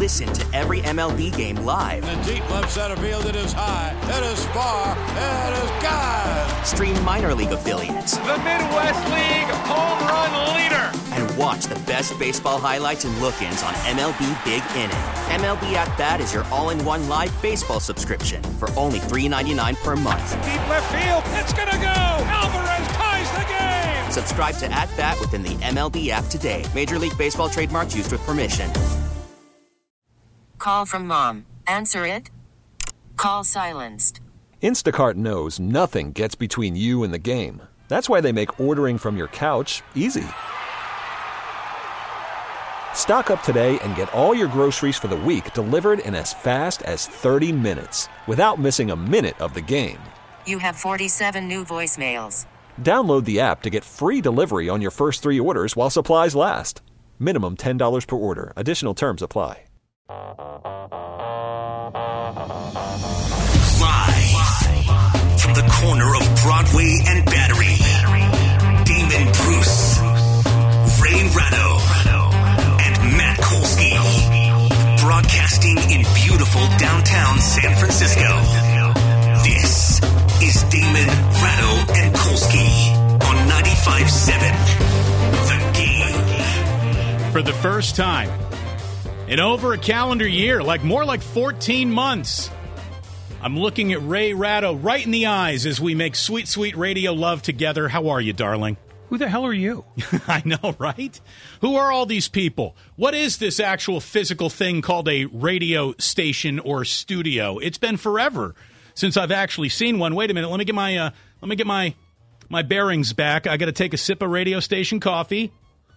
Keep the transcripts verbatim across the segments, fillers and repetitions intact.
Listen to every M L B game live. In the deep left center field, it is high, it is far, it is gone. Stream minor league affiliates. The Midwest League home run leader. And watch the best baseball highlights and look-ins on M L B Big Inning. M L B At Bat is your all-in-one live baseball subscription for only three dollars and ninety-nine cents per month. Deep left field, it's gonna go. Alvarez ties the game. Subscribe to At Bat within the M L B app today. Major League Baseball trademarks used with permission. Call from mom. Answer it. Call silenced. Instacart knows nothing gets between you and the game. That's why they make ordering from your couch easy. Stock up today and get all your groceries for the week delivered in as fast as thirty minutes without missing a minute of the game. You have forty-seven new voicemails. Download the app to get free delivery on your first three orders while supplies last. Minimum ten dollars per order. Additional terms apply. Live from the corner of Broadway and Battery, Damon Bruce, Ray Ratto, and Matt Kolsky, broadcasting in beautiful downtown San Francisco. This is Damon, Ratto, and Kolsky on ninety-five point seven The Game. For the first time in over a calendar year, like more like fourteen months, I'm looking at Ray Ratto right in the eyes as we make sweet, sweet radio love together. How are you, darling? Who the hell are you? I know, right? Who are all these people? What is this actual physical thing called a radio station or studio? It's been forever since I've actually seen one. Wait a minute. Let me get my uh, let me get my my bearings back. I got to take a sip of radio station coffee.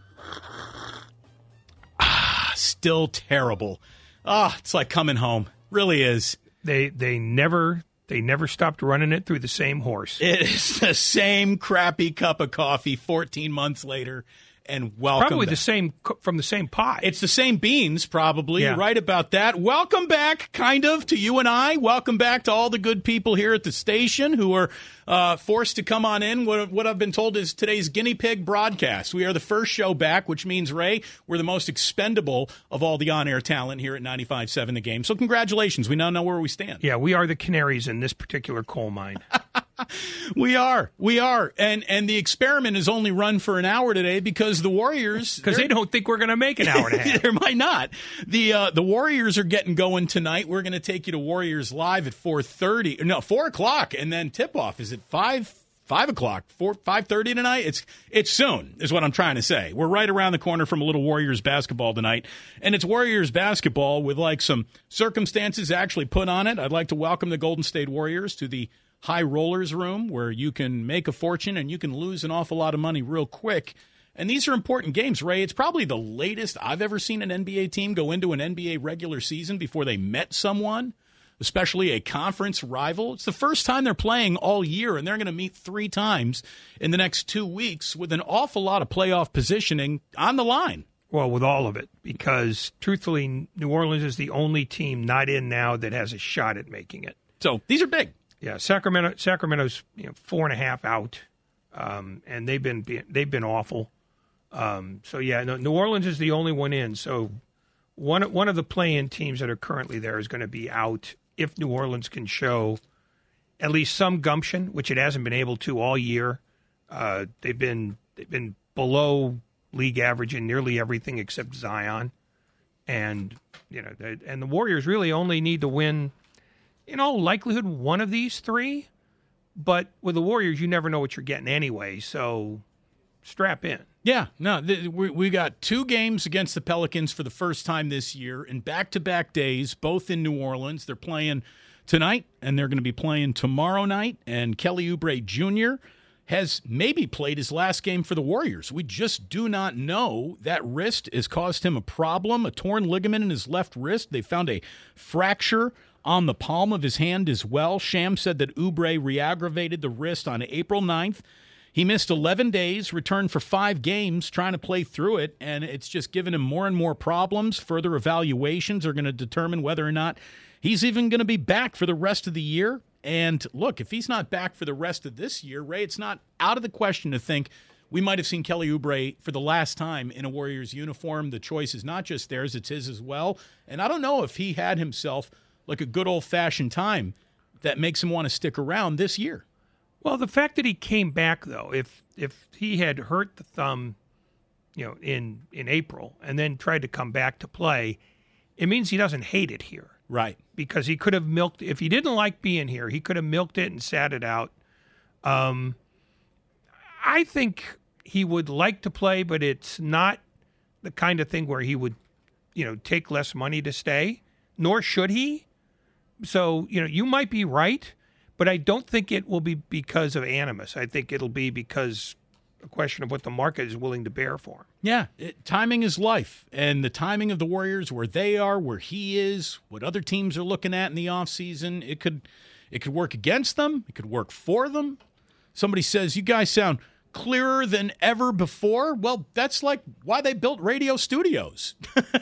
Ah, still terrible. Ah, it's like coming home. Really is. They they never they never stopped running it through the same horse. It is the same crappy cup of coffee fourteen months later. And welcome Probably back. the same from the same pie. It's the same beans, probably. Yeah. You're right about that. Welcome back, kind of, to you and I. Welcome back to all the good people here at the station who are uh, forced to come on in. What, what I've been told is today's guinea pig broadcast. We are the first show back, which means, Ray, we're the most expendable of all the on-air talent here at ninety-five point seven The Game. So congratulations. We now know where we stand. Yeah, we are the canaries in this particular coal mine. We are. We are. And and the experiment is only run for an hour today because the Warriors... Because they don't think we're going to make an hour and a half. There might not. The uh, the Warriors are getting going tonight. We're going to take you to Warriors Live at four thirty. No, four o'clock. And then tip-off is at five... Five o'clock, four, five thirty tonight. It's it's soon, is what I'm trying to say. We're right around the corner from a little Warriors basketball tonight, and it's Warriors basketball with like some circumstances actually put on it. I'd like to welcome the Golden State Warriors to the High Rollers room, where you can make a fortune and you can lose an awful lot of money real quick. And these are important games, Ray. It's probably the latest I've ever seen an N B A team go into an N B A regular season before they met someone, especially a conference rival. It's the first time they're playing all year, and they're going to meet three times in the next two weeks with an awful lot of playoff positioning on the line. Well, with all of it, because truthfully, New Orleans is the only team not in now that has a shot at making it. So these are big. Yeah, Sacramento. Sacramento's you know, four and a half out, um, and they've been they've been awful. Um, so yeah, no, New Orleans is the only one in. So one one of the play-in teams that are currently there is going to be out if New Orleans can show at least some gumption, which it hasn't been able to all year. Uh, they've been they've been below league average in nearly everything except Zion, and you know, they, and the Warriors really only need to win, in all likelihood, one of these three. But with the Warriors, you never know what you're getting anyway. So strap in. Yeah, no, th- we, we got two games against the Pelicans for the first time this year in back-to-back days, both in New Orleans. They're playing tonight, and they're going to be playing tomorrow night. And Kelly Oubre Junior has maybe played his last game for the Warriors. We just do not know. That wrist has caused him a problem, a torn ligament in his left wrist. They found a fracture on the palm of his hand as well. Sham said that Oubre re-aggravated the wrist on April ninth. He missed eleven days, returned for five games, trying to play through it, and it's just given him more and more problems. Further evaluations are going to determine whether or not he's even going to be back for the rest of the year. And look, if he's not back for the rest of this year, Ray, it's not out of the question to think we might have seen Kelly Oubre for the last time in a Warriors uniform. The choice is not just theirs, it's his as well. And I don't know if he had himself like a good old-fashioned time that makes him want to stick around this year. Well, the fact that he came back, though, if if he had hurt the thumb, you know, in, in April and then tried to come back to play, it means he doesn't hate it here. Right. Because he could have milked, if he didn't like being here, he could have milked it and sat it out. Um, I think he would like to play, but it's not the kind of thing where he would, you know, take less money to stay, nor should he. So, you know, you might be right, but I don't think it will be because of animus. I think it'll be because a question of what the market is willing to bear for him. Yeah, it, timing is life, and the timing of the Warriors, where they are, where he is, what other teams are looking at in the offseason, it could, it could work against them. It could work for them. Somebody says, you guys sound clearer than ever before. Well, that's like why they built radio studios.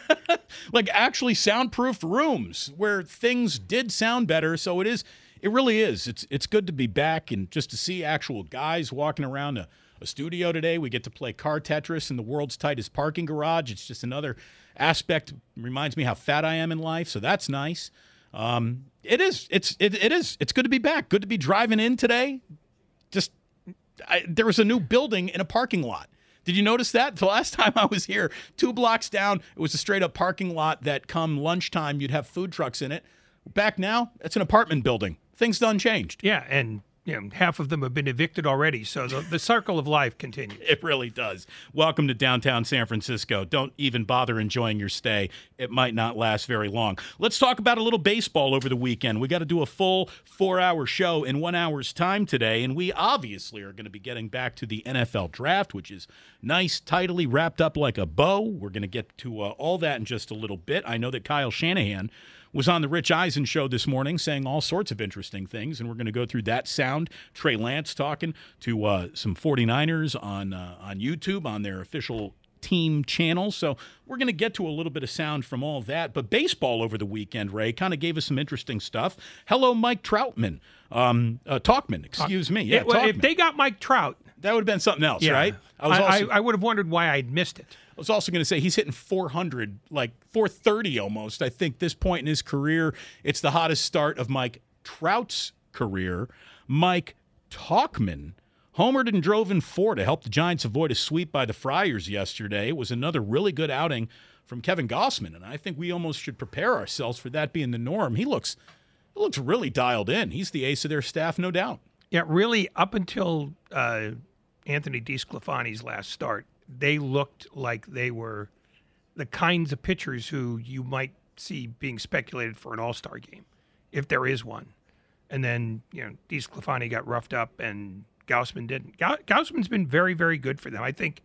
Like actually soundproofed rooms where things did sound better. So it is, it really is. It's it's good to be back and just to see actual guys walking around a, a studio today. We get to play car Tetris in the world's tightest parking garage. It's just another aspect. Reminds me how fat I am in life. So that's nice. Um, it is. It's it, it is. It's good to be back. Good to be driving in today. Just I, there was a new building in a parking lot. Did you notice that? The last time I was here, two blocks down, it was a straight-up parking lot that come lunchtime, you'd have food trucks in it. Back now, it's an apartment building. Things done changed. Yeah, and you know, half of them have been evicted already, so the, the circle of life continues. It really does. Welcome to downtown San Francisco. Don't even bother enjoying your stay. It might not last very long. Let's talk about a little baseball over the weekend. We got to do a full four-hour show in one hour's time today, and we obviously are going to be getting back to the N F L draft, which is nice, tidily wrapped up like a bow. We're going to get to uh, all that in just a little bit. I know that Kyle Shanahan was on the Rich Eisen show this morning saying all sorts of interesting things, and we're going to go through that sound. Trey Lance talking to uh, some 49ers on uh, on YouTube on their official team channel. So we're going to get to a little bit of sound from all that. But baseball over the weekend, Ray, kind of gave us some interesting stuff. Hello, Mike Troutman. Um, uh, Talkman, excuse me. Yeah, it, well, Talkman. If they got Mike Trout, that would have been something else, yeah. right? I, was also, I, I would have wondered why I'd missed it. I was also going to say he's hitting four hundred, like four thirty almost. I think this point in his career, it's the hottest start of Mike Trout's career. Mike Talkman homered and drove in four to help the Giants avoid a sweep by the Friars yesterday. It was another really good outing from Kevin Gossman, and I think we almost should prepare ourselves for that being the norm. He looks, he looks really dialed in. He's the ace of their staff, no doubt. Yeah, really, up until uh, Anthony DeSclafani's last start, they looked like they were the kinds of pitchers who you might see being speculated for an all-star game, if there is one. And then, you know, DeSclafani got roughed up and Gausman didn't. Gausman's been very, very good for them. I think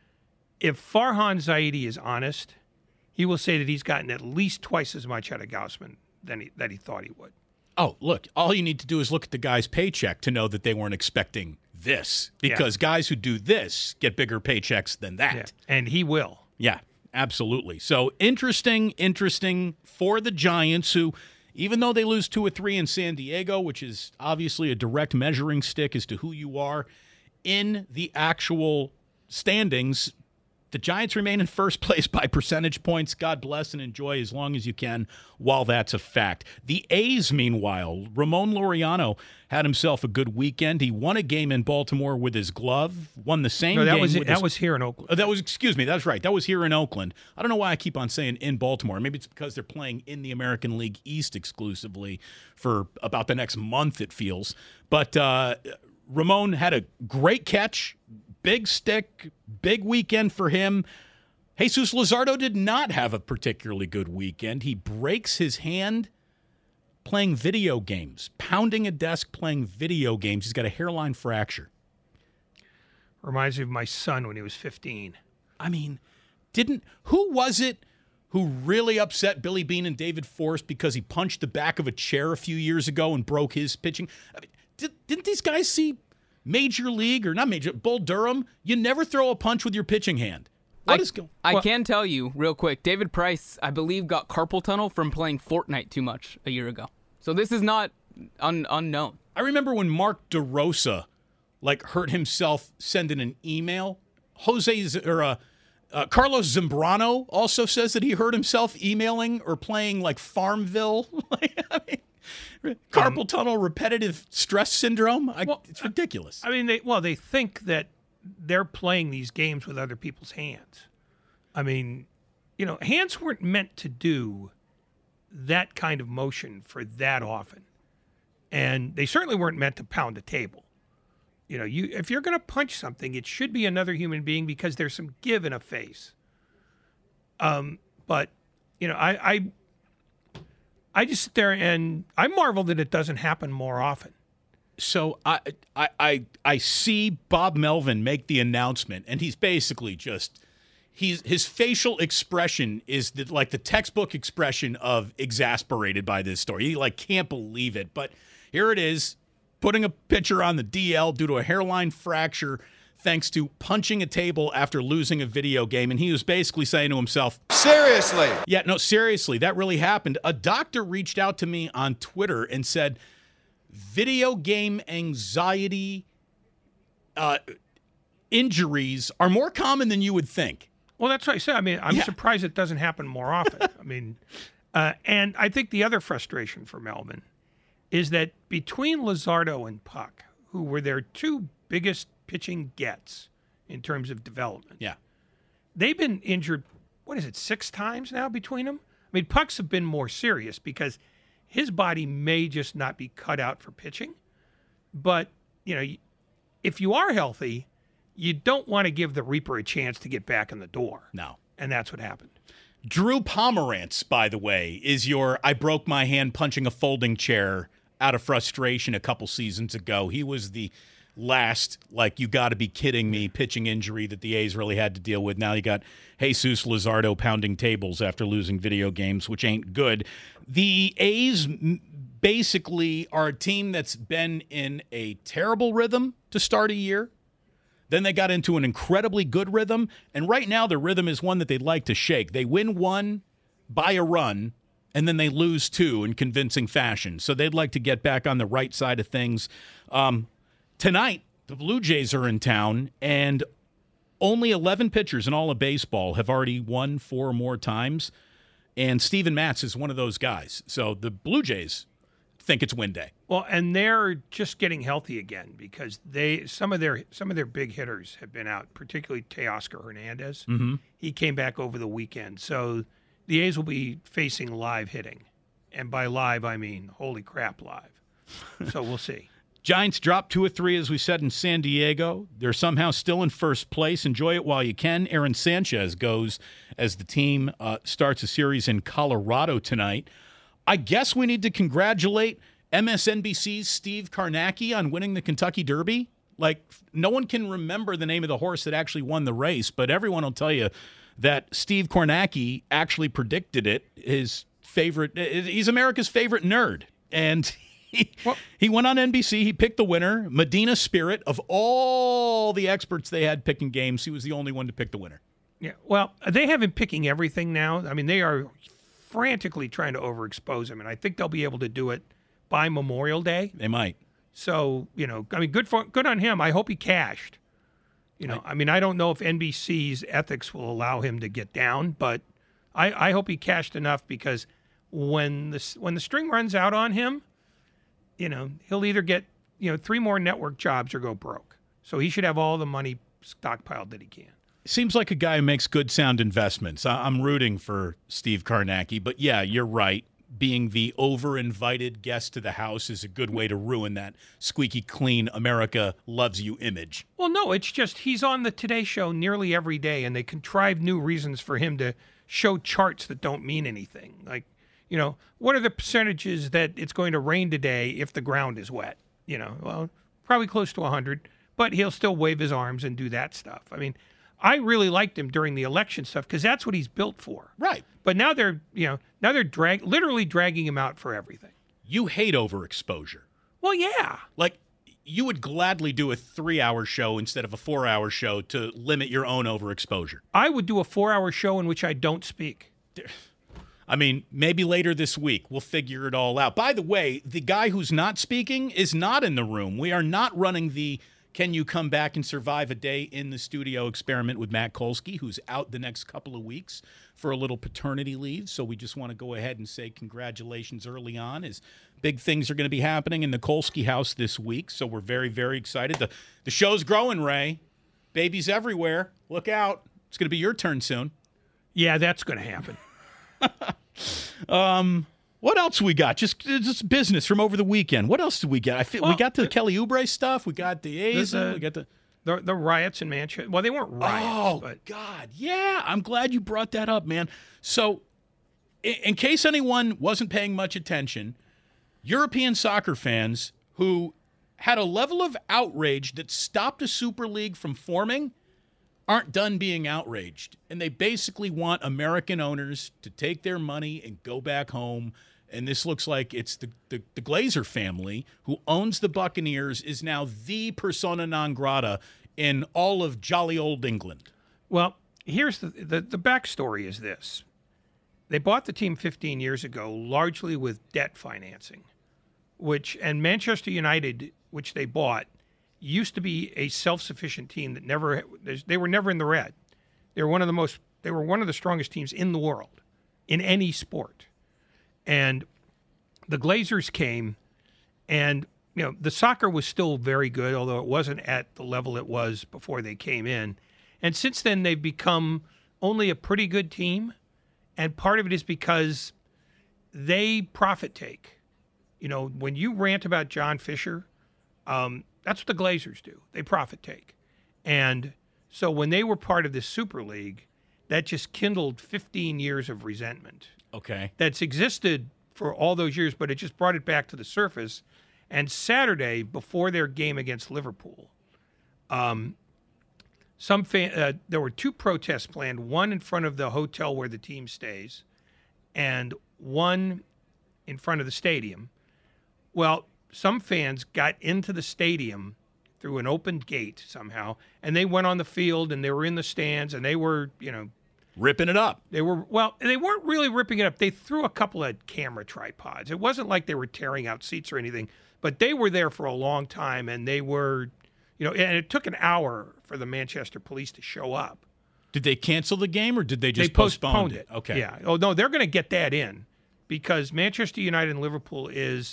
if Farhan Zaidi is honest, he will say that he's gotten at least twice as much out of Gausman than he, that he thought he would. Oh, look, all you need to do is look at the guy's paycheck to know that they weren't expecting this, because yeah. guys who do this get bigger paychecks than that. Yeah. And he will. Yeah, absolutely. So interesting, interesting for the Giants, who, even though they lose two or three in San Diego, which is obviously a direct measuring stick as to who you are in the actual standings, the Giants remain in first place by percentage points. God bless and enjoy as long as you can while that's a fact. The A's, meanwhile, Ramon Laureano had himself a good weekend. He won a game in Baltimore with his glove, won the same no, that game was with that his, was here in Oakland. Uh, that was, excuse me, that's right. That was here in Oakland. I don't know why I keep on saying in Baltimore. Maybe it's because they're playing in the American League East exclusively for about the next month, it feels. But uh, Ramon had a great catch. Big stick, big weekend for him. Jesus Luzardo did not have a particularly good weekend. He breaks his hand playing video games, pounding a desk playing video games. He's got a hairline fracture. Reminds me of my son when he was fifteen. I mean, didn't who was it who really upset Billy Beane and David Forst because he punched the back of a chair a few years ago and broke his pitching? I mean, did, didn't these guys see Major League, or not Major, Bull Durham? You never throw a punch with your pitching hand. What I, is going I well, can tell you real quick, David Price, I believe, got carpal tunnel from playing Fortnite too much a year ago. So this is not un, unknown. I remember when Mark DeRosa like hurt himself sending an email. Jose Z- or uh, uh, Carlos Zambrano also says that he hurt himself emailing or playing like Farmville. I mean, carpal tunnel repetitive stress syndrome. I, Well, it's ridiculous. I mean, they well, they think that they're playing these games with other people's hands. I mean, you know, hands weren't meant to do that kind of motion for that often. And they certainly weren't meant to pound a table. You know, you if you're going to punch something, it should be another human being because there's some give in a face. Um, but, you know, I, I, I just sit there and I marvel that it doesn't happen more often. So I, I I I see Bob Melvin make the announcement, and he's basically just he's his facial expression is the, like the textbook expression of exasperated by this story. He like can't believe it, but here it is, putting a pitcher on the D L due to a hairline fracture thanks to punching a table after losing a video game, and he was basically saying to himself, Seriously. yeah, no, seriously, that really happened. A doctor reached out to me on Twitter and said, video game anxiety uh, injuries are more common than you would think. Well, that's what I said. I mean, I'm Yeah. surprised it doesn't happen more often. I mean, uh, and I think the other frustration for Melvin is that between Luzardo and Puck, who were their two biggest pitching gets in terms of development, Yeah. they've been injured, what is it, six times now between them? I mean, Puck's have been more serious because his body may just not be cut out for pitching. But, you know, if you are healthy, you don't want to give the Reaper a chance to get back in the door. No. And that's what happened. Drew Pomerantz, by the way, is your I broke my hand punching a folding chair out of frustration a couple seasons ago. He was the last, like, you got to be kidding me, pitching injury that the A's really had to deal with. Now you got Jesus Luzardo pounding tables after losing video games, which ain't good. The A's basically are a team that's been in a terrible rhythm to start a year. Then they got into an incredibly good rhythm, and right now the rhythm is one that they'd like to shake. They win one by a run, and then they lose two in convincing fashion. So they'd like to get back on the right side of things. Um, tonight, the Blue Jays are in town, and only eleven pitchers in all of baseball have already won four or more times, and Steven Matz is one of those guys. So the Blue Jays think it's win day. Well, and they're just getting healthy again because they some of their some of their big hitters have been out, particularly Teoscar Hernandez. Mm-hmm. He came back over the weekend. So the A's will be facing live hitting. And by live, I mean, holy crap, live. So we'll see. Giants dropped two or three, as we said, in San Diego. They're somehow still in first place. Enjoy it while you can. Aaron Sanchez goes as the team uh, starts a series in Colorado tonight. I guess we need to congratulate M S N B C's Steve Kornacki on winning the Kentucky Derby. Like, no one can remember the name of the horse that actually won the race, but everyone will tell you that Steve Kornacki actually predicted it. His favorite, he's America's favorite nerd. And he, well, he went on N B C. He picked the winner, Medina Spirit. Of all the experts they had picking games, he was the only one to pick the winner. Yeah, well, they have him picking everything now. I mean, they are frantically trying to overexpose him, and I think they'll be able to do it by Memorial Day. They might. So, you know, I mean, good for good on him. I hope he cashed. You know, I, I mean, I don't know if N B C's ethics will allow him to get down, but I, I hope he cashed enough because when the when the string runs out on him, you know, he'll either get, you know, three more network jobs or go broke. So he should have all the money stockpiled that he can. Seems like a guy who makes good sound investments. I'm rooting for Steve Kornacki, but yeah, you're right. Being the over-invited guest to the house is a good way to ruin that squeaky clean America loves you image. Well, no, it's just he's on the Today Show nearly every day, and they contrive new reasons for him to show charts that don't mean anything. Like, you know, what are the percentages that it's going to rain today if the ground is wet? You know, well, probably close to one hundred, but he'll still wave his arms and do that stuff. I mean, I really liked him during the election stuff because that's what he's built for. Right. But now they're, you know, now they're drag, literally dragging him out for everything. You hate overexposure. Well, yeah. Like, you would gladly do a three-hour show instead of a four-hour show to limit your own overexposure. I would do a four-hour show in which I don't speak. I mean, maybe later this week we'll figure it all out. By the way, the guy who's not speaking is not in the room. We are not running the Can you come back and survive a day in the studio experiment with Matt Kolsky, who's out the next couple of weeks for a little paternity leave? So we just want to go ahead and say congratulations early on, as big things are going to be happening in the Kolsky house this week. So we're very, very excited. The, the show's growing, Ray. Babies everywhere. Look out. It's going to be your turn soon. Yeah, that's going to happen. um, what else we got? Just just business from over the weekend. What else did we get? I feel Well, we got the the- Kelly Oubre stuff. We got the A's. The- We got the The, the riots in Manchester. Well, they weren't riots. oh but God, yeah. I'm glad you brought that up, man. So, in, in case anyone wasn't paying much attention, European soccer fans who had a level of outrage that stopped a Super League from forming aren't done being outraged. And they basically want American owners to take their money and go back home. And this looks like it's the, the, the Glazer family who owns the Buccaneers is now the persona non grata in all of jolly old England. Well, here's the, the the backstory is this. They bought the team fifteen years ago largely with debt financing, which and Manchester United, which they bought, used to be a self-sufficient team that never they were never in the red. They were one of the most they were one of the strongest teams in the world in any sport. And the Glazers came, and you know the soccer was still very good, although it wasn't at the level it was before they came in. And since then, they've become only a pretty good team, and part of it is because they profit take. You know, when you rant about John Fisher, um, that's what the Glazers do. They profit take. And so when they were part of this Super League, that just kindled fifteen years of resentment. Okay. That's existed for all those years, but it just brought it back to the surface. And Saturday, before their game against Liverpool, um, some fan, uh, there were two protests planned, one in front of the hotel where the team stays and one in front of the stadium. Well, some fans got into the stadium through an open gate somehow, and they went on the field, and they were in the stands, and they were, you know, ripping it up. They were, well, they weren't really ripping it up. They threw a couple of camera tripods. It wasn't like they were tearing out seats or anything, but they were there for a long time, and they were, you know, and it took an hour for the Manchester police to show up. Did they cancel the game, or did they just they postponed, postponed it? Okay. Yeah. Oh, no, they're going to get that in because Manchester United and Liverpool is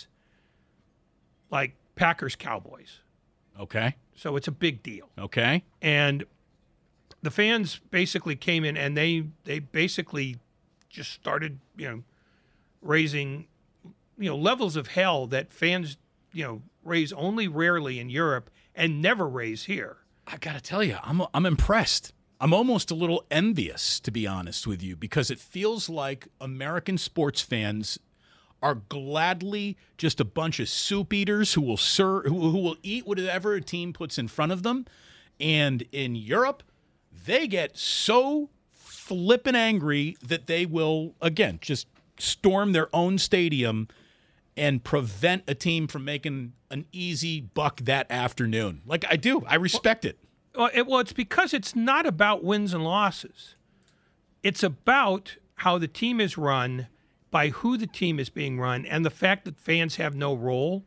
like Packers Cowboys. Okay. So it's a big deal. Okay. And the fans basically came in and they they basically just started, you know, raising, you know, levels of hell that fans, you know, raise only rarely in Europe and never raise here. I got to tell you, I'm I'm impressed. I'm almost a little envious, to be honest with you, because it feels like American sports fans are gladly just a bunch of soup eaters who will serve, who, who will eat whatever a team puts in front of them. And in Europe, they get so flippin' angry that they will, again, just storm their own stadium and prevent a team from making an easy buck that afternoon. Like I do. I respect it. Well, it, well, it's because it's not about wins and losses. It's about how the team is run, by who the team is being run, and the fact that fans have no role.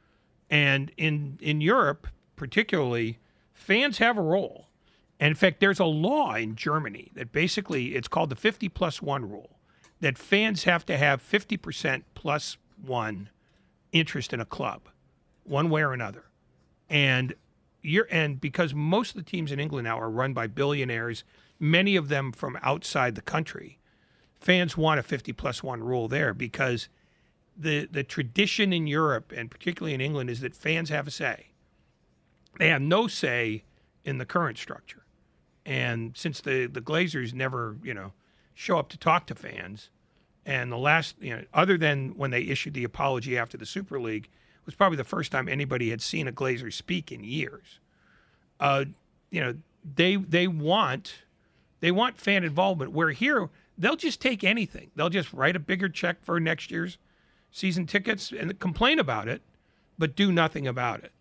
And in in Europe, particularly, fans have a role. And in fact, there's a law in Germany that basically, it's called the fifty plus one rule, that fans have to have fifty percent plus one interest in a club, one way or another. And you're, and because most of the teams in England now are run by billionaires, many of them from outside the country, fans want a fifty plus one rule there because the the tradition in Europe, and particularly in England, is that fans have a say. They have no say in the current structure. And since the, the Glazers never, you know, show up to talk to fans, and the last, you know, other than when they issued the apology after the Super League, was probably the first time anybody had seen a Glazer speak in years. Uh, you know, they they want they want fan involvement. Where here, they'll just take anything. They'll just write a bigger check for next year's season tickets and complain about it, but do nothing about it.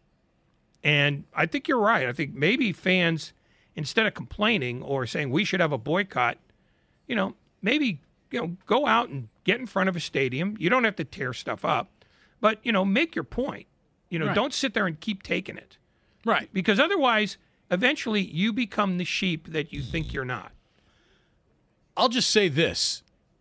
And I think you're right. I think maybe fans, instead of complaining or saying we should have a boycott, you know, maybe, you know, go out and get in front of a stadium. You don't have to tear stuff up, but, you know, make your point. You know, Right. Don't sit there and keep taking it. Right. Because otherwise, eventually, you become the sheep that you think you're not. I'll just say this.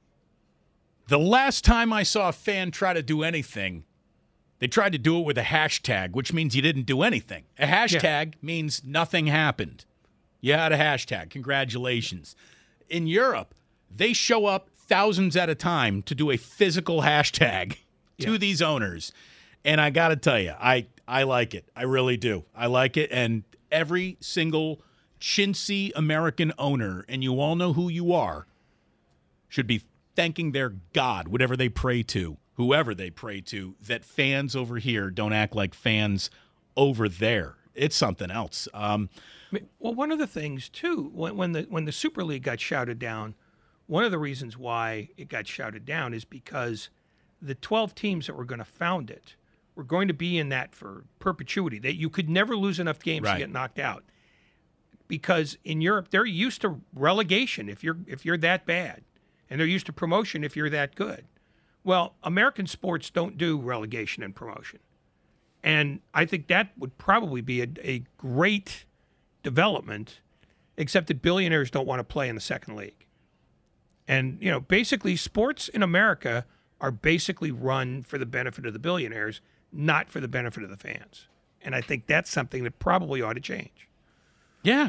The last time I saw a fan try to do anything, they tried to do it with a hashtag, which means you didn't do anything. A hashtag yeah. means nothing happened. You had a hashtag. Congratulations. In Europe, they show up thousands at a time to do a physical hashtag yeah. to these owners. And I got to tell you, I, I like it. I really do. I like it. And every single chintzy American owner, and you all know who you are, should be thanking their God, whatever they pray to, whoever they pray to, that fans over here don't act like fans over there. It's something else. Um, well, one of the things, too, when, when the when the Super League got shouted down, one of the reasons why it got shouted down is because the twelve teams that were going to found it were going to be in that for perpetuity, that you could never lose enough games right. to get knocked out. Because in Europe, they're used to relegation if you're if you're that bad. And they're used to promotion if you're that good. Well, American sports don't do relegation and promotion. And I think that would probably be a, a great development, except that billionaires don't want to play in the second league. And, you know, basically sports in America are basically run for the benefit of the billionaires, not for the benefit of the fans. And I think that's something that probably ought to change. Yeah.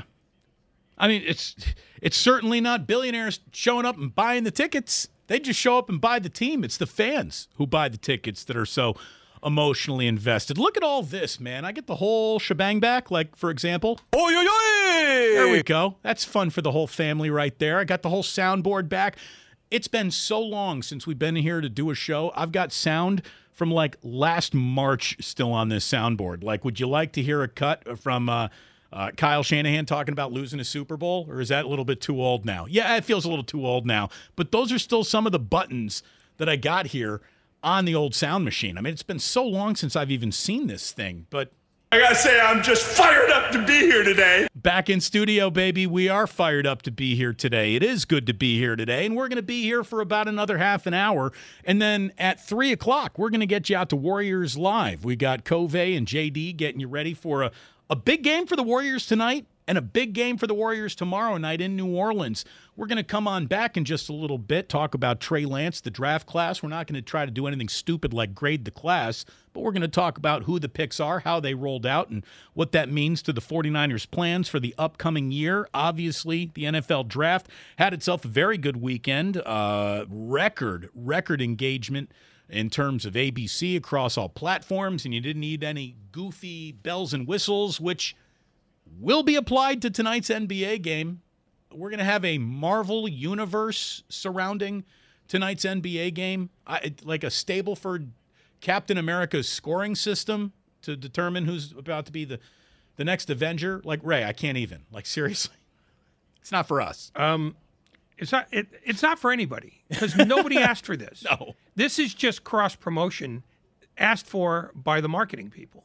I mean, it's it's certainly not billionaires showing up and buying the tickets. They just show up and buy the team. It's the fans who buy the tickets that are so emotionally invested. Look at all this, man. I get the whole shebang back, like, for example. Oh, yo, yo! There we go. That's fun for the whole family right there. I got the whole soundboard back. It's been so long since we've been here to do a show. I've got sound from, like, last March still on this soundboard. Like, would you like to hear a cut from uh, uh, Kyle Shanahan talking about losing a Super Bowl? Or is that a little bit too old now? Yeah, it feels a little too old now. But those are still some of the buttons that I got here on the old sound machine. I mean, it's been so long since I've even seen this thing, but I gotta say, I'm just fired up to be here today. Back in studio, baby. We are fired up to be here today. It is good to be here today, and we're going to be here for about another half an hour. And then at three o'clock, we're going to get you out to Warriors Live. We got Covey and J D getting you ready for a, a big game for the Warriors tonight and a big game for the Warriors tomorrow night in New Orleans. We're going to come on back in just a little bit, talk about Trey Lance, the draft class. We're not going to try to do anything stupid like grade the class, but we're going to talk about who the picks are, how they rolled out, and what that means to the 49ers' plans for the upcoming year. Obviously, the N F L draft had itself a very good weekend. Uh, record, record engagement in terms of A B C across all platforms, and you didn't need any goofy bells and whistles, which will be applied to tonight's N B A game. We're going to have a Marvel universe surrounding tonight's N B A game, I, like a Stableford Captain America's scoring system to determine who's about to be the, the next Avenger. Like, Ray, I can't even. Like, seriously. It's not for us. Um, it's not it, It's not for anybody because nobody asked for this. No. This is just cross-promotion asked for by the marketing people.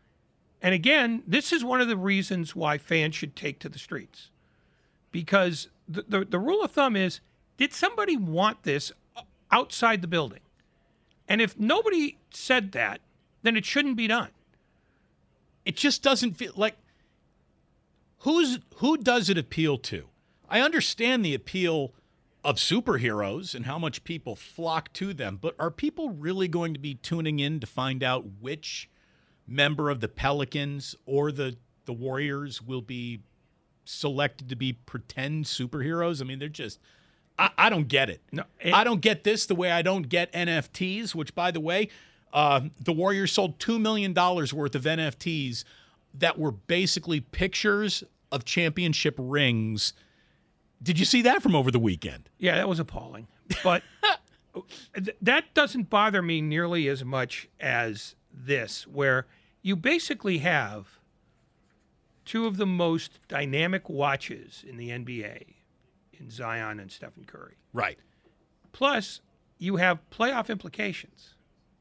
And again, this is one of the reasons why fans should take to the streets. Because the, the, the rule of thumb is, did somebody want this outside the building? And if nobody said that, then it shouldn't be done. It just doesn't feel like, who's who does it appeal to? I understand the appeal of superheroes and how much people flock to them, but are people really going to be tuning in to find out which member of the Pelicans or the, the Warriors will be selected to be pretend superheroes? I mean, they're just, I, I don't get it. No, it. I don't get this the way I don't get N F Ts, which, by the way, uh, the Warriors sold two million dollars worth of N F Ts that were basically pictures of championship rings. Did you see that from over the weekend? Yeah, that was appalling. But th- that doesn't bother me nearly as much as this, where you basically have two of the most dynamic watches in the N B A in Zion and Stephen Curry. Right. Plus, you have playoff implications.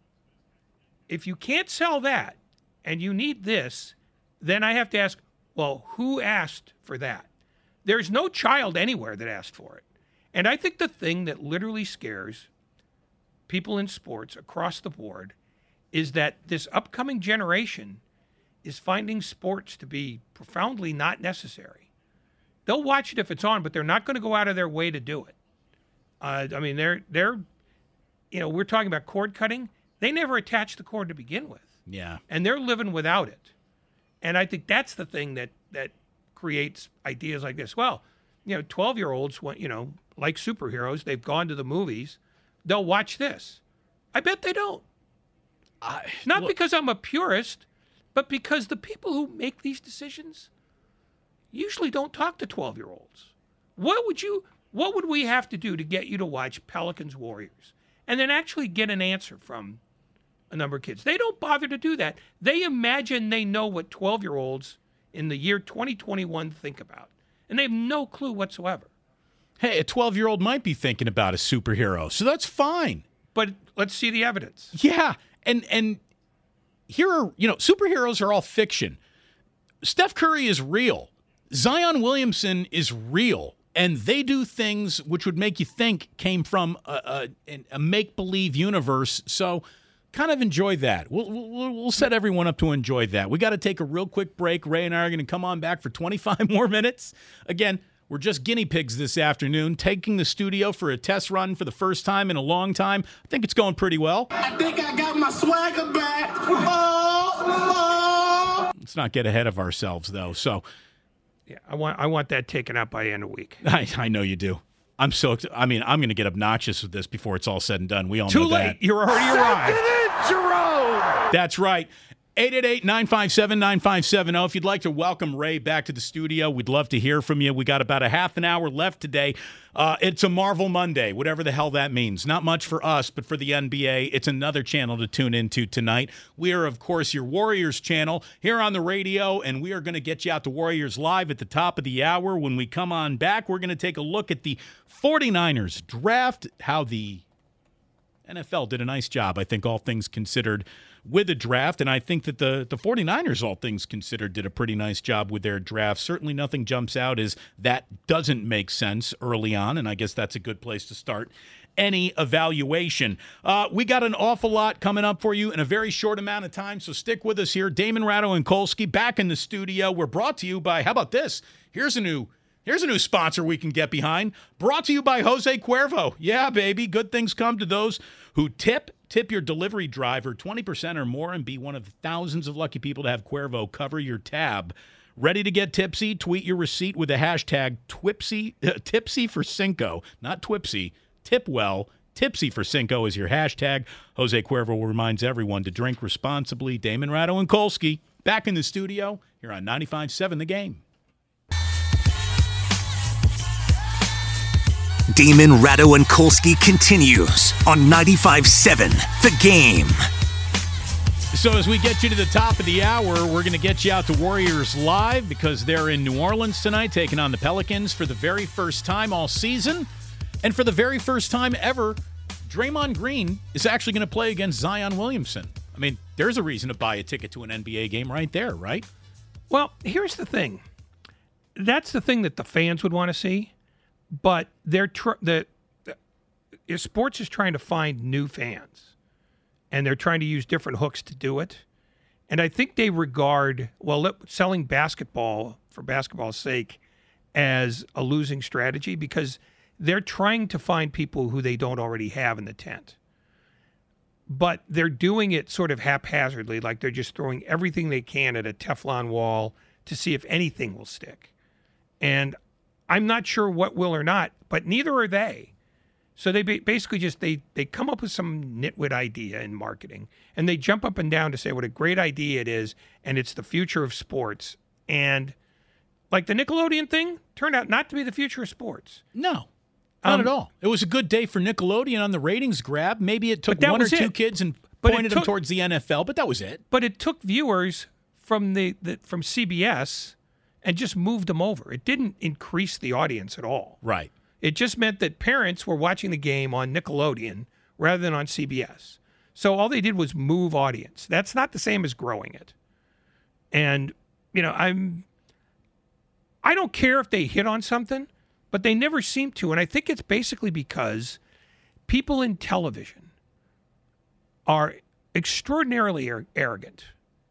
If you can't sell that and you need this, then I have to ask, well, who asked for that? There's no child anywhere that asked for it. And I think the thing that literally scares people in sports across the board is that this upcoming generation is finding sports to be profoundly not necessary. They'll watch it if it's on, but they're not going to go out of their way to do it. Uh, I mean, they're they're, you know, we're talking about cord cutting. They never attached the cord to begin with. Yeah. And they're living without it. And I think that's the thing that that creates ideas like this. Well, you know, twelve-year-olds, you know, like superheroes, they've gone to the movies. They'll watch this. I bet they don't. I, Not look, because I'm a purist, but because the people who make these decisions usually don't talk to twelve-year-olds. What would you, what would we have to do to get you to watch Pelicans Warriors and then actually get an answer from a number of kids? They don't bother to do that. They imagine they know what twelve-year-olds in the year twenty twenty-one think about, and they have no clue whatsoever. Hey, a twelve-year-old might be thinking about a superhero, so that's fine. But let's see the evidence. Yeah, and and here are, you know, superheroes are all fiction. Steph Curry is real. Zion Williamson is real. And they do things which would make you think came from a, a, a make-believe universe. So kind of enjoy that. We'll, we'll, we'll set everyone up to enjoy that. We got to take a real quick break. Ray and I are going to come on back for twenty-five more minutes. Again, we're just guinea pigs this afternoon, taking the studio for a test run for the first time in a long time. I think it's going pretty well. I think I got my swagger back. Oh, oh. Let's not get ahead of ourselves, though. So, yeah, I want I want that taken out by the end of the week. I, I know you do. I'm so. I mean, I'm going to get obnoxious with this before it's all said and done. We all Too know late. that. You're already arrived. Jerome. That's right. eight eight eight, nine five seven, nine five seven zero. If you'd like to welcome Ray back to the studio, we'd love to hear from you. We got about a half an hour left today. Uh, it's a Marvel Monday, whatever the hell that means. Not much for us, but for the N B A, it's another channel to tune into tonight. We are, of course, your Warriors channel here on the radio, and we are going to get you out to Warriors Live at the top of the hour. When we come on back, we're going to take a look at the 49ers draft, how the N F L did a nice job, I think, all things considered, with a draft, and I think that the, the 49ers, all things considered, did a pretty nice job with their draft. Certainly nothing jumps out as that doesn't make sense early on, and I guess that's a good place to start any evaluation. Uh, we got an awful lot coming up for you in a very short amount of time, so stick with us here. Damon Ratto and Kolsky back in the studio. We're brought to you by, how about this? Here's a new Here's a new sponsor we can get behind. Brought to you by Jose Cuervo. Yeah, baby. Good things come to those who tip. Tip your delivery driver twenty percent or more and be one of the thousands of lucky people to have Cuervo cover your tab. Ready to get tipsy? Tweet your receipt with the hashtag Twipsy, uh, Tipsy for Cinco. Not Twipsy. Tip well. Tipsy for Cinco is your hashtag. Jose Cuervo reminds everyone to drink responsibly. Damon Ratto and Kolsky back in the studio here on ninety-five point seven The Game. Damon Ratto and Kolsky continues on ninety-five point seven The Game. So as we get you to the top of the hour, we're going to get you out to Warriors Live because they're in New Orleans tonight taking on the Pelicans for the very first time all season. And for the very first time ever, Draymond Green is actually going to play against Zion Williamson. I mean, there's a reason to buy a ticket to an N B A game right there, right? Well, here's the thing. That's the thing that the fans would want to see. But they're tr- the, the sports is trying to find new fans, and they're trying to use different hooks to do it. And I think they regard, well, let, selling basketball for basketball's sake as a losing strategy because they're trying to find people who they don't already have in the tent. But they're doing it sort of haphazardly, like they're just throwing everything they can at a Teflon wall to see if anything will stick. And I'm not sure what will or not, but neither are they. So they basically just, they they come up with some nitwit idea in marketing, and they jump up and down to say what a great idea it is, and it's the future of sports. And like the Nickelodeon thing turned out not to be the future of sports. No, not Um, at all. It was a good day for Nickelodeon on the ratings grab. Maybe it took But that one or was two it. kids and But it pointed them took- towards the N F L, but that was it. But it took viewers from the, the from C B S and just moved them over. It didn't increase the audience at all. Right. It just meant that parents were watching the game on Nickelodeon rather than on C B S. So all they did was move audience. That's not the same as growing it. And, you know, I'm I don't care if they hit on something, but they never seem to. And I think it's basically because people in television are extraordinarily ar- arrogant.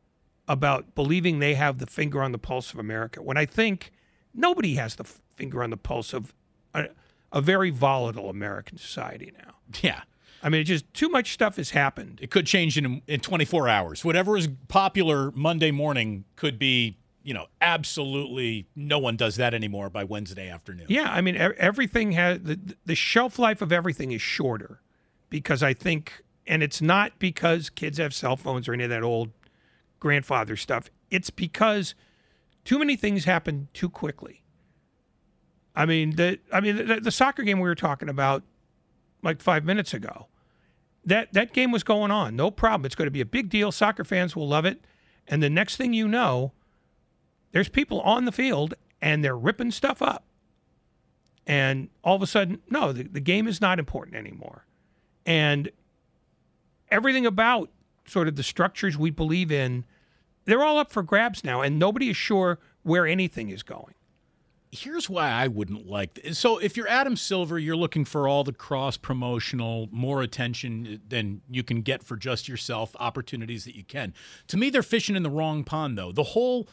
about believing they have the finger on the pulse of America, when I think nobody has the f- finger on the pulse of a, a very volatile American society now. Yeah. I mean, it just too much stuff has happened. It could change in in twenty-four hours. Whatever is popular Monday morning could be, you know, absolutely no one does that anymore by Wednesday afternoon. Yeah, I mean, e- everything has the, the shelf life of everything is shorter because I think, and it's not because kids have cell phones or any of that old grandfather stuff. It's because too many things happen too quickly. I mean, the I mean the, the soccer game we were talking about like five minutes ago. That that game was going on, no problem. It's going to be a big deal. Soccer fans will love it. And the next thing you know, there's people on the field and they're ripping stuff up. And all of a sudden, no, the, the game is not important anymore. And everything about sort of the structures we believe in, they're all up for grabs now, and nobody is sure where anything is going. Here's why I wouldn't like this. So if you're Adam Silver, you're looking for all the cross-promotional, more attention than you can get for just yourself, opportunities that you can. To me, they're fishing in the wrong pond, though. The whole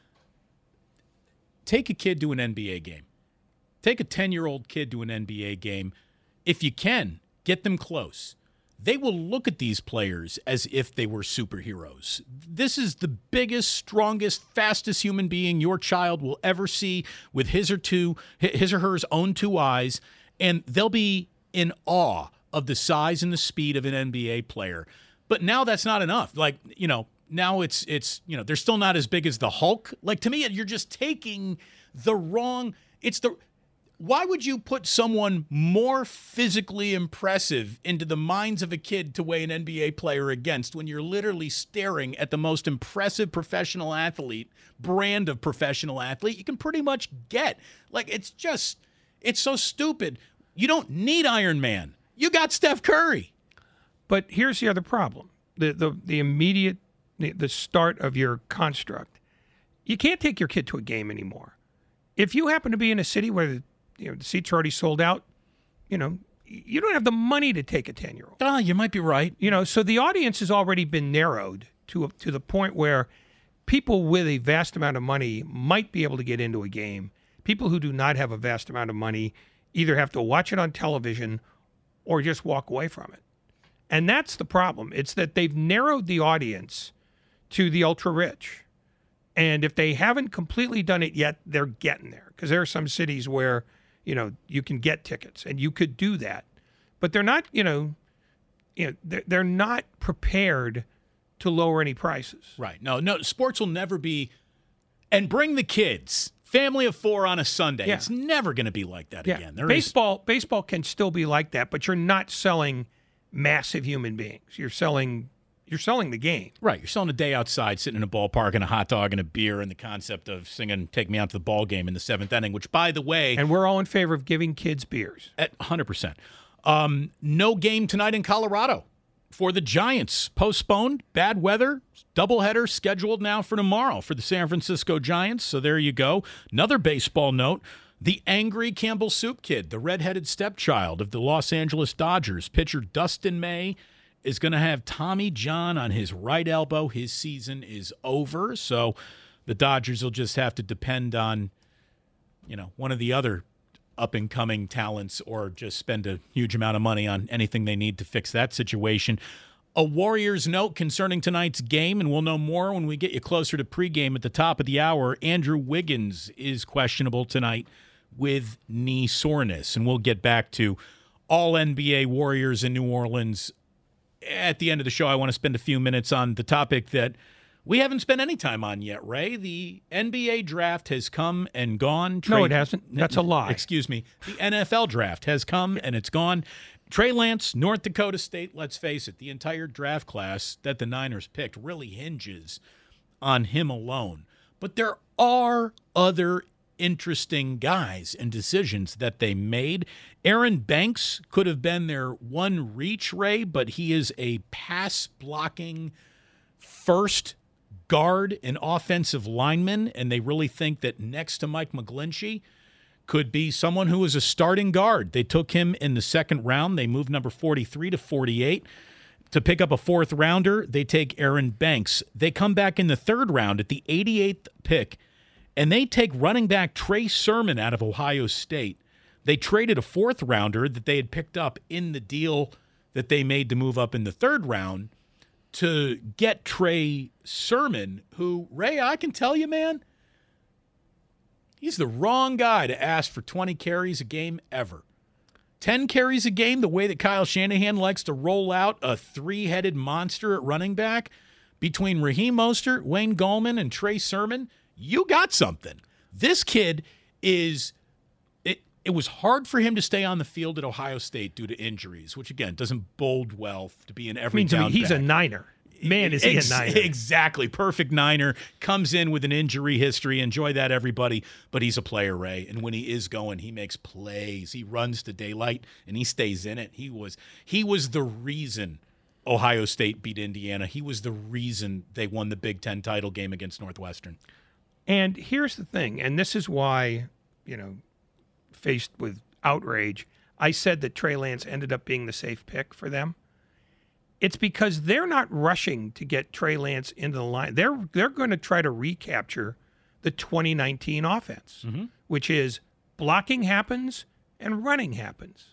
– take a kid to an N B A game. Take a ten-year-old kid to an N B A game. If you can, get them close. They will look at these players as if they were superheroes. This is the biggest, strongest, fastest human being your child will ever see with his or two, his or her own two eyes, and they'll be in awe of the size and the speed of an N B A player. But now that's not enough. Like, you know, now it's it's you know, they're still not as big as the Hulk. Like, to me, you're just taking the wrong. It's the. Why would you put someone more physically impressive into the minds of a kid to weigh an N B A player against when you're literally staring at the most impressive professional athlete, brand of professional athlete you can pretty much get? Like, it's just, it's so stupid. You don't need Iron Man. You got Steph Curry. But here's the other problem. The the, the immediate, the, the start of your construct. You can't take your kid to a game anymore. If you happen to be in a city where the You know, the seats are already sold out. You know, you don't have the money to take a ten-year-old. Oh, you might be right. You know, so the audience has already been narrowed to to the point where people with a vast amount of money might be able to get into a game. People who do not have a vast amount of money either have to watch it on television or just walk away from it. And that's the problem. It's that they've narrowed the audience to the ultra-rich. And if they haven't completely done it yet, they're getting there. Because there are some cities where, you know, you can get tickets and you could do that. But they're not, you know, you know, they're, they're not prepared to lower any prices. Right. No, no, sports will never be, and bring the kids, family of four on a Sunday. Yeah. It's never going to be like that Yeah. again. There baseball, is... baseball can still be like that, but you're not selling massive human beings. You're selling You're selling the game. Right. You're selling a day outside, sitting in a ballpark and a hot dog and a beer and the concept of singing Take Me Out to the Ball Game in the seventh inning, which, by the way... And we're all in favor of giving kids beers. At one hundred percent. Um, no game tonight in Colorado for the Giants. Postponed. Bad weather. Doubleheader scheduled now for tomorrow for the San Francisco Giants. So there you go. Another baseball note. The angry Campbell Soup kid, the redheaded stepchild of the Los Angeles Dodgers, pitcher Dustin May, is going to have Tommy John on his right elbow. His season is over, so the Dodgers will just have to depend on, you know, one of the other up-and-coming talents or just spend a huge amount of money on anything they need to fix that situation. A Warriors note concerning tonight's game, and we'll know more when we get you closer to pregame at the top of the hour. Andrew Wiggins is questionable tonight with knee soreness, and we'll get back to all N B A Warriors in New Orleans. At the end of the show, I want to spend a few minutes on the topic that we haven't spent any time on yet, Ray. The N B A draft has come and gone. Trey, no, it hasn't. That's a lie. Excuse me. The N F L draft has come and it's gone. Trey Lance, North Dakota State, let's face it, the entire draft class that the Niners picked really hinges on him alone. But there are other interesting guys and decisions that they made. Aaron Banks could have been their one reach, Ray, but he is a pass-blocking first guard and offensive lineman, and they really think that next to Mike McGlinchey could be someone who is a starting guard. They took him in the second round. They moved number forty-three to forty-eight. to pick up a fourth rounder, they take Aaron Banks. They come back in the third round at the eighty-eighth pick, and they take running back Trey Sermon out of Ohio State. They traded a fourth rounder that they had picked up in the deal that they made to move up in the third round to get Trey Sermon, who, Ray, I can tell you, man, he's the wrong guy to ask for twenty carries a game ever. ten carries a game, the way that Kyle Shanahan likes to roll out a three-headed monster at running back between Raheem Mostert, Wayne Gallman, and Trey Sermon, you got something. This kid is it, – it was hard for him to stay on the field at Ohio State due to injuries, which, again, doesn't bode well to be in every means down he's back. a Niner. Man, is he Ex- a Niner. Exactly. Perfect Niner. Comes in with an injury history. Enjoy that, everybody. But he's a player, Ray. And when he is going, he makes plays. He runs to daylight, and he stays in it. He was he was the reason Ohio State beat Indiana. He was the reason they won the Big Ten title game against Northwestern. And here's the thing, and this is why, you know, faced with outrage, I said that Trey Lance ended up being the safe pick for them. It's because they're not rushing to get Trey Lance into the line. They're they're going to try to recapture the twenty nineteen offense, mm-hmm. which is blocking happens and running happens.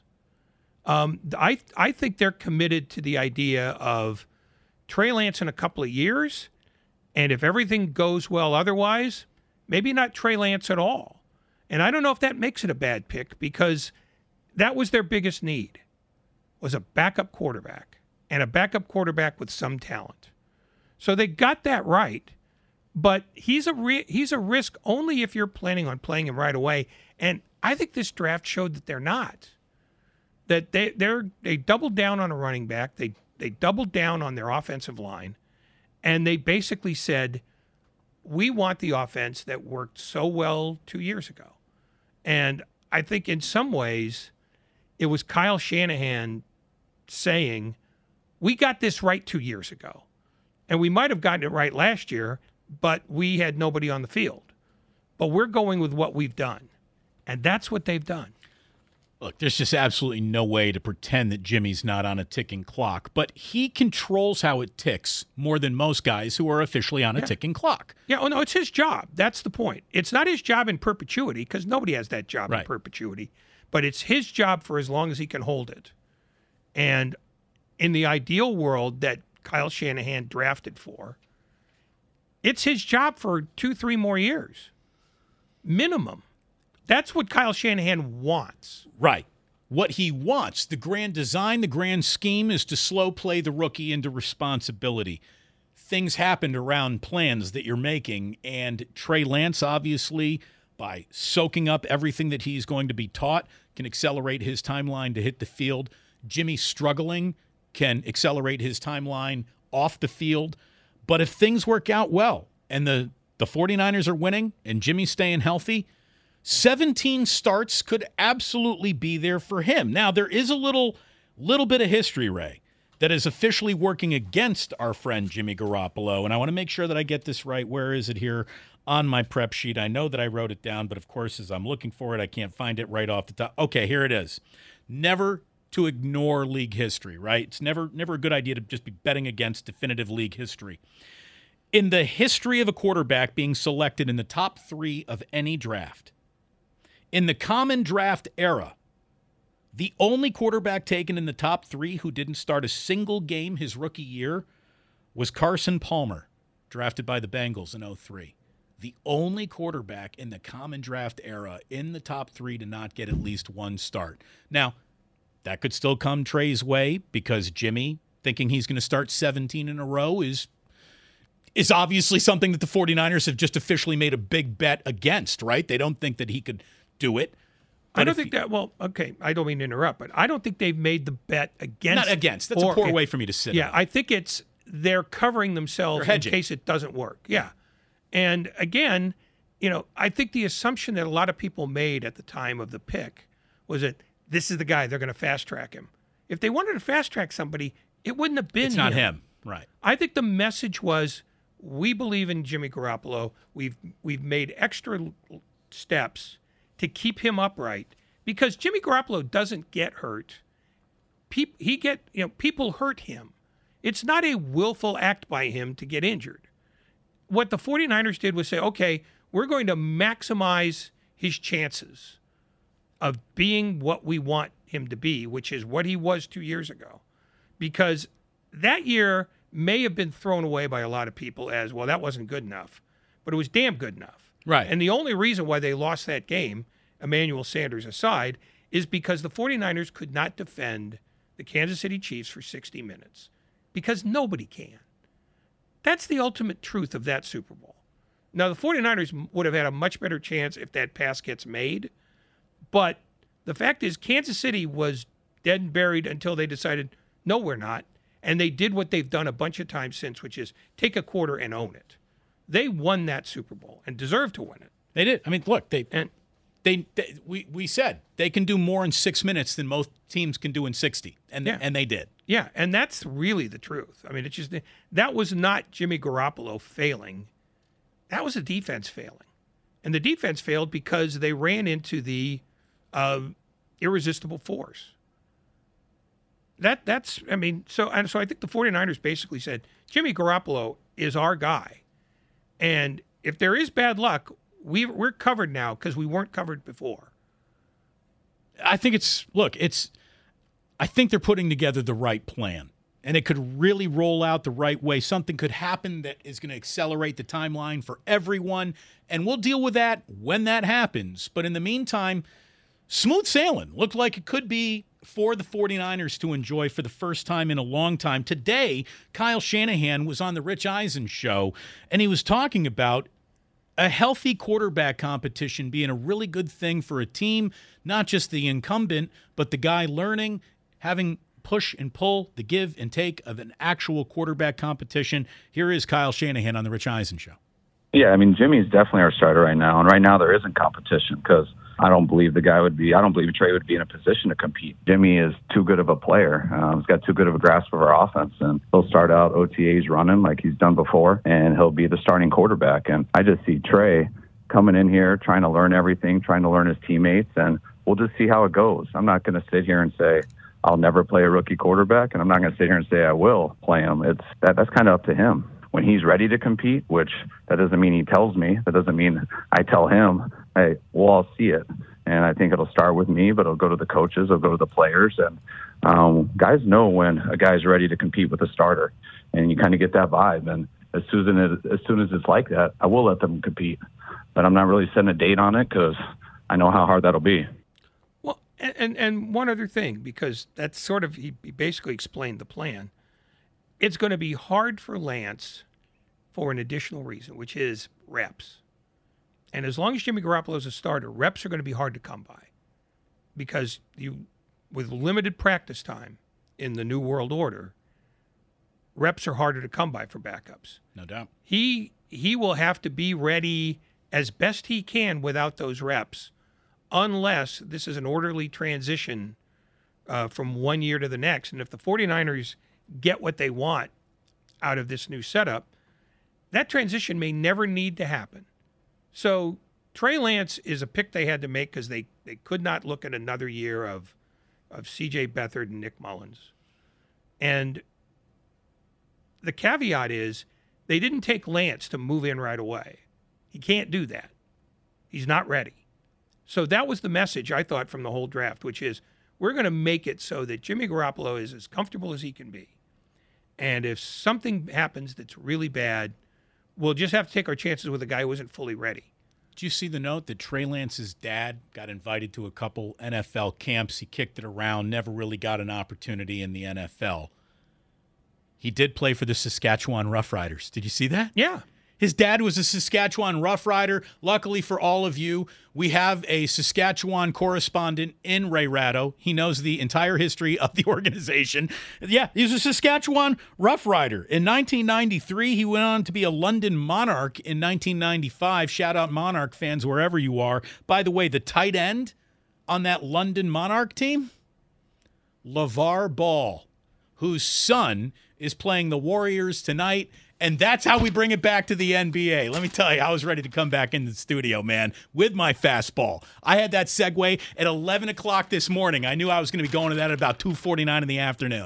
Um, I I think they're committed to the idea of Trey Lance in a couple of years, and if everything goes well otherwise, maybe not Trey Lance at all. And I don't know if that makes it a bad pick because that was their biggest need, was a backup quarterback. And a backup quarterback with some talent. So they got that right, but he's a re- he's a risk only if you're planning on playing him right away. And I think this draft showed that they're not. That they they're they doubled down on a running back. They they doubled down on their offensive line, and they basically said, we want the offense that worked so well two years ago. And I think in some ways, it was Kyle Shanahan saying, we got this right two years ago, and we might have gotten it right last year, but we had nobody on the field. But we're going with what we've done, and that's what they've done. Look, there's just absolutely no way to pretend that Jimmy's not on a ticking clock, but he controls how it ticks more than most guys who are officially on a yeah. ticking clock. Yeah, oh no, it's his job. That's the point. It's not his job in perpetuity because nobody has that job right. in perpetuity, but it's his job for as long as he can hold it. And in the ideal world that Kyle Shanahan drafted for, it's his job for two, three more years. Minimum. That's what Kyle Shanahan wants. Right. What he wants, the grand design, the grand scheme, is to slow play the rookie into responsibility. Things happened around plans that you're making, and Trey Lance, obviously, by soaking up everything that he's going to be taught, can accelerate his timeline to hit the field. Jimmy struggling can accelerate his timeline off the field. But if things work out well and the, the 49ers are winning and Jimmy's staying healthy, seventeen starts could absolutely be there for him. Now, there is a little little bit of history, Ray, that is officially working against our friend Jimmy Garoppolo. And I want to make sure that I get this right. Where is it here on my prep sheet? I know that I wrote it down, but of course, as I'm looking for it, I can't find it right off the top. Okay, here it is. Never to ignore league history, right? It's never never a good idea to just be betting against definitive league history. In the history of a quarterback being selected in the top three of any draft, in the common draft era, the only quarterback taken in the top three who didn't start a single game his rookie year was Carson Palmer, drafted by the Bengals in oh three. The only quarterback in the common draft era in the top three to not get at least one start. Now, that could still come Trey's way because Jimmy, thinking he's going to start seventeen in a row, is is obviously something that the 49ers have just officially made a big bet against, right? They don't think that he could do it. I don't think he, that, well, okay, I don't mean to interrupt, but I don't think they've made the bet against. Not against. That's or, a poor way for me to sit. Yeah, on. I think it's they're covering themselves they're in case it doesn't work. Yeah. And again, you know, I think the assumption that a lot of people made at the time of the pick was that this is the guy, they're going to fast track him. If they wanted to fast track somebody, it wouldn't have been It's not him. him. Right. I think the message was, we believe in Jimmy Garoppolo. We've we've made extra steps to keep him upright because Jimmy Garoppolo doesn't get hurt. People he get you know people hurt him, It's not a willful act by him to get injured. What the 49ers did was say, okay, we're going to maximize his chances of being what we want him to be, which is what he was two years ago. Because that year may have been thrown away by a lot of people as, well, that wasn't good enough. But it was damn good enough. Right. And the only reason why they lost that game, Emmanuel Sanders aside, is because the 49ers could not defend the Kansas City Chiefs for sixty minutes. Because nobody can. That's the ultimate truth of that Super Bowl. Now, the 49ers would have had a much better chance if that pass gets made. But the fact is, Kansas City was dead and buried until they decided, no, we're not. And they did what they've done a bunch of times since, which is take a quarter and own it. They won that Super Bowl and deserved to win it. They did. I mean, look, they and they, they we we said they can do more in six minutes than most teams can do in sixty, and yeah. and they did. Yeah, and that's really the truth. I mean, it's just that was not Jimmy Garoppolo failing. That was a defense failing, and the defense failed because they ran into the uh, irresistible force. That that's I mean, so and so I think the 49ers basically said Jimmy Garoppolo is our guy. And if there is bad luck, we we're covered now because we weren't covered before. I think it's look, it's I think they're putting together the right plan. And it could really roll out the right way. Something could happen that is going to accelerate the timeline for everyone. And we'll deal with that when that happens. But in the meantime, smooth sailing. Looked like it could be for the 49ers to enjoy for the first time in a long time. Today, Kyle Shanahan was on the Rich Eisen show, and he was talking about a healthy quarterback competition being a really good thing for a team, not just the incumbent, but the guy learning, having push and pull, the give and take of an actual quarterback competition. Here is Kyle Shanahan on the Rich Eisen show. Yeah, I mean, Jimmy's definitely our starter right now, and right now there isn't competition because I don't believe the guy would be, I don't believe Trey would be in a position to compete. Jimmy is too good of a player. Um, he's got too good of a grasp of our offense, and he'll start out O T As running like he's done before, and he'll be the starting quarterback. And I just see Trey coming in here, trying to learn everything, trying to learn his teammates, and we'll just see how it goes. I'm not going to sit here and say, I'll never play a rookie quarterback, and I'm not going to sit here and say I will play him. It's that, that's kind of up to him. When he's ready to compete, which that doesn't mean he tells me, that doesn't mean I tell him, hey, we'll all see it. And I think it'll start with me, but it'll go to the coaches, it'll go to the players. And um, guys know when a guy's ready to compete with a starter, and you kind of get that vibe. And as soon as, it, as soon as it's like that, I will let them compete. But I'm not really setting a date on it because I know how hard that'll be. Well, and, and, and one other thing, because that's sort of, he, he basically explained the plan. It's going to be hard for Lance for an additional reason, which is reps. And as long as Jimmy Garoppolo is a starter, reps are going to be hard to come by because you, with limited practice time in the New World Order, reps are harder to come by for backups. No doubt. He he will have to be ready as best he can without those reps, unless this is an orderly transition uh, from one year to the next. And if the 49ers get what they want out of this new setup, that transition may never need to happen. So Trey Lance is a pick they had to make because they, they could not look at another year of of C J Beathard and Nick Mullins. And the caveat is they didn't take Lance to move in right away. He can't do that. He's not ready. So that was the message, I thought, from the whole draft, which is we're going to make it so that Jimmy Garoppolo is as comfortable as he can be. And if something happens that's really bad, we'll just have to take our chances with a guy who isn't fully ready. Did you see the note that Trey Lance's dad got invited to a couple N F L camps? He kicked it around, never really got an opportunity in the N F L. He did play for the Saskatchewan Roughriders. Did you see that? Yeah. His dad was a Saskatchewan Roughrider. Luckily for all of you, we have a Saskatchewan correspondent in Ray Ratto. He knows the entire history of the organization. Yeah, he's a Saskatchewan Roughrider. In nineteen ninety-three, he went on to be a London Monarch in nineteen ninety-five. Shout out Monarch fans wherever you are. By the way, the tight end on that London Monarch team, LeVar Ball, whose son is playing the Warriors tonight. And that's how we bring it back to the N B A. Let me tell you, I was ready to come back in the studio, man, with my fastball. I had that segue at eleven o'clock this morning. I knew I was going to be going to that at about two forty-nine in the afternoon.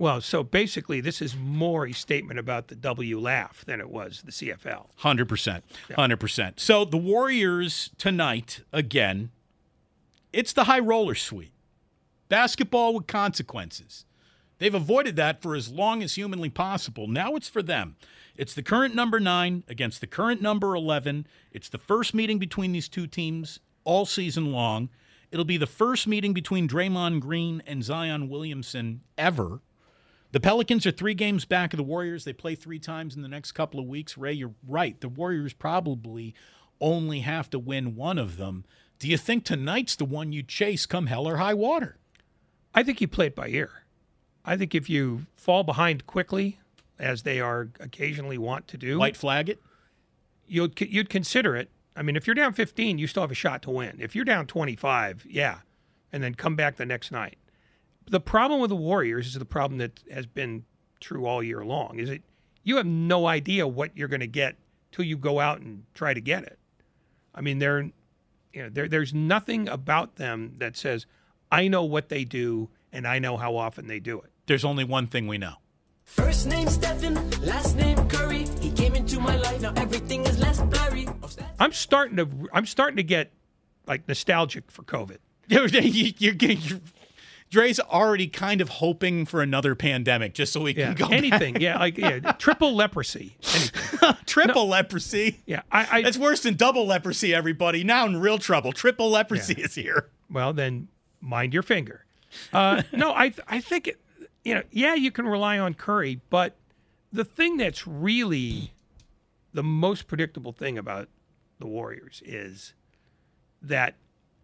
Well, so basically, this is more a statement about the W laugh than it was the C F L. one hundred percent. one hundred percent. So the Warriors tonight, again, it's the high roller suite. Basketball with consequences. They've avoided that for as long as humanly possible. Now it's for them. It's the current number nine against the current number eleven. It's the first meeting between these two teams all season long. It'll be the first meeting between Draymond Green and Zion Williamson ever. The Pelicans are three games back of the Warriors. They play three times in the next couple of weeks. Ray, you're right. The Warriors probably only have to win one of them. Do you think tonight's the one you chase come hell or high water? I think you play it by ear. I think if you fall behind quickly, as they are occasionally want to do, white flag it, you'd you'd consider it. I mean, if you're down fifteen, you still have a shot to win. If you're down twenty-five, yeah, and then come back the next night. The problem with the Warriors is the problem that has been true all year long, is that you have no idea what you're going to get till you go out and try to get it. I mean, they're, you know, there, there's nothing about them that says, I know what they do and I know how often they do it. There's only one thing we know. First name Stephen, last name Curry. He came into my life, now everything is less blurry. I'm starting to I'm starting to get like nostalgic for COVID. You're, you're getting Dre's already kind of hoping for another pandemic just so he can yeah, go anything. back. Yeah, like yeah, triple leprosy. Anything. Triple no. leprosy. Yeah, I, I, that's worse than double leprosy. Everybody now in real trouble. Triple leprosy yeah. is here. Well, then mind your finger. Uh, no, I I think it, you know. Yeah, you can rely on Curry, but the thing that's really the most predictable thing about the Warriors is that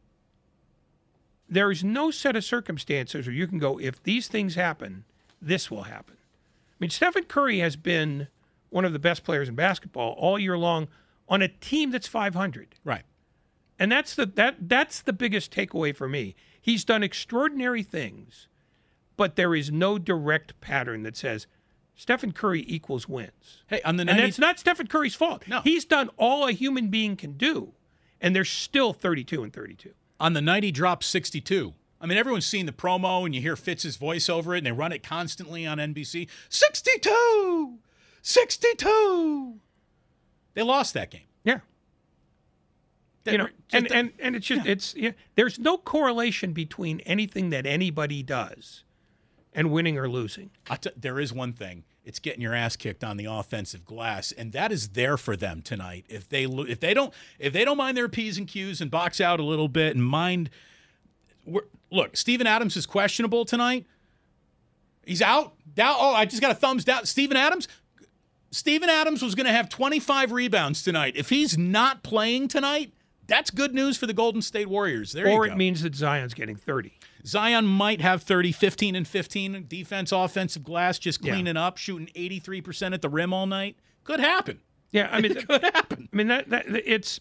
there is no set of circumstances where you can go, if these things happen, this will happen. I mean, Stephen Curry has been one of the best players in basketball all year long on a team that's five hundred. Right. And that's the that that's the biggest takeaway for me. He's done extraordinary things, but there is no direct pattern that says Stephen Curry equals wins. Hey, on the ninety- and that's not Stephen Curry's fault. No. He's done all a human being can do, and they're still thirty-two and thirty-two. On the night he dropped sixty-two. I mean, everyone's seen the promo, and you hear Fitz's voice over it, and they run it constantly on N B C. sixty-two! sixty-two! They lost that game. Yeah. They, you know, and, the, and, and it's just, yeah. it's, yeah, there's no correlation between anything that anybody does and winning or losing. I t- there is one thing. It's getting your ass kicked on the offensive glass, and that is there for them tonight. If they lo- if they don't if they don't mind their P's and Q's and box out a little bit and mind, look, Steven Adams is questionable tonight. He's out. Down. Oh, I just got a thumbs down. Steven Adams. Steven Adams was going to have twenty-five rebounds tonight. If he's not playing tonight, that's good news for the Golden State Warriors. There you go. Or it means that Zion's getting thirty. Zion might have thirty, fifteen, and fifteen. Defense, offensive glass, just cleaning yeah. up, shooting eighty-three percent at the rim all night. Could happen. Yeah, I mean, it could happen. I mean, that, that it's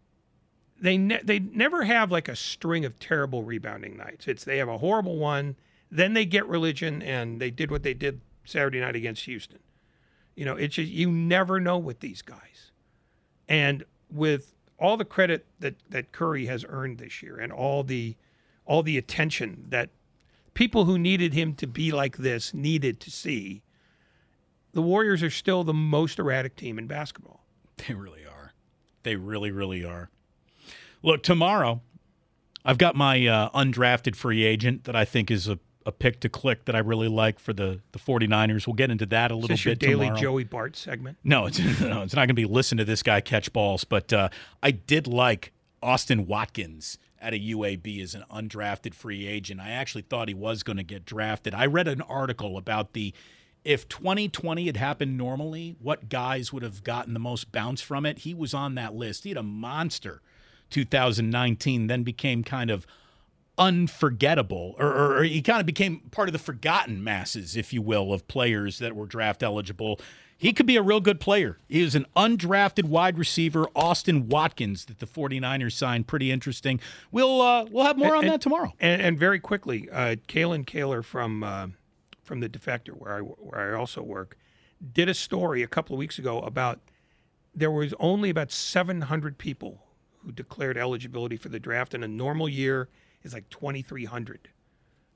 they ne- they never have like a string of terrible rebounding nights. It's they have a horrible one, then they get religion, and they did what they did Saturday night against Houston. You know, it's just, you never know with these guys, and with all the credit that, that Curry has earned this year, and all the all the attention that people who needed him to be like this needed to see, the Warriors are still the most erratic team in basketball. They really are. They really, really are. Look, tomorrow, I've got my uh, undrafted free agent that I think is a, a pick to click that I really like for the, the 49ers. We'll get into that a little is this bit your daily tomorrow. Joey Bart segment? No, it's, no, it's not going to be listen to this guy catch balls, but uh, I did like Austin Watkins at a U A B as an undrafted free agent. I actually thought he was going to get drafted. I read an article about the if twenty twenty had happened normally, what guys would have gotten the most bounce from it. He was on that list. He had a monster two thousand nineteen, then became kind of unforgettable, or, or, or he kind of became part of the forgotten masses, if you will, of players that were draft eligible. He could be a real good player. He is an undrafted wide receiver, Austin Watkins, that the 49ers signed. Pretty interesting. We'll uh, we'll have more and, on and, that tomorrow. And, and very quickly, uh, Kalen Kaler from uh, from the Defector, where I where I also work, did a story a couple of weeks ago about there was only about seven hundred people who declared eligibility for the draft. In a normal year is like twenty-three hundred.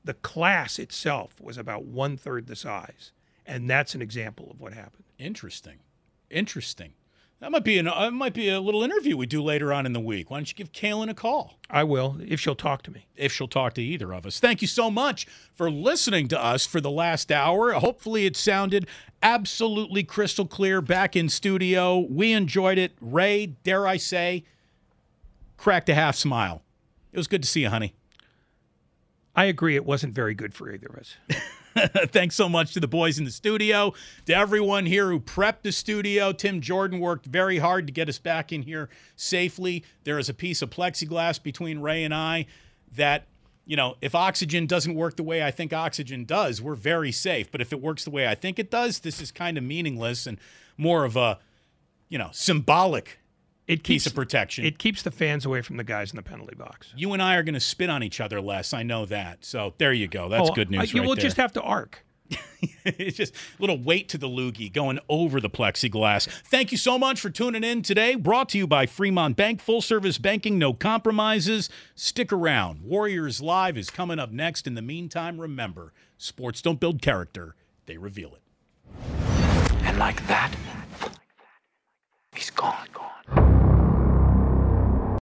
The class itself was about one-third the size, and that's an example of what happened. Interesting. Interesting. That might be an uh, might be a little interview we do later on in the week. Why don't you give Kaylin a call? I will, if she'll talk to me. If she'll talk to either of us. Thank you so much for listening to us for the last hour. Hopefully it sounded absolutely crystal clear back in studio. We enjoyed it. Ray, dare I say, cracked a half smile. It was good to see you, honey. I agree it wasn't very good for either of us. Thanks so much to the boys in the studio, to everyone here who prepped the studio. Tim Jordan worked very hard to get us back in here safely. There is a piece of plexiglass between Ray and I that, you know, if oxygen doesn't work the way I think oxygen does, we're very safe. But if it works the way I think it does, this is kind of meaningless and more of a, you know, symbolic It piece keeps, of protection. It keeps the fans away from the guys in the penalty box. You and I are going to spit on each other less. I know that. So there you go. That's oh, good news I, right We'll there. just have to arc. It's just a little weight to the loogie going over the plexiglass. Thank you so much for tuning in today. Brought to you by Fremont Bank. Full service banking, no compromises. Stick around. Warriors Live is coming up next. In the meantime, remember, sports don't build character, they reveal it. And like that, he's gone.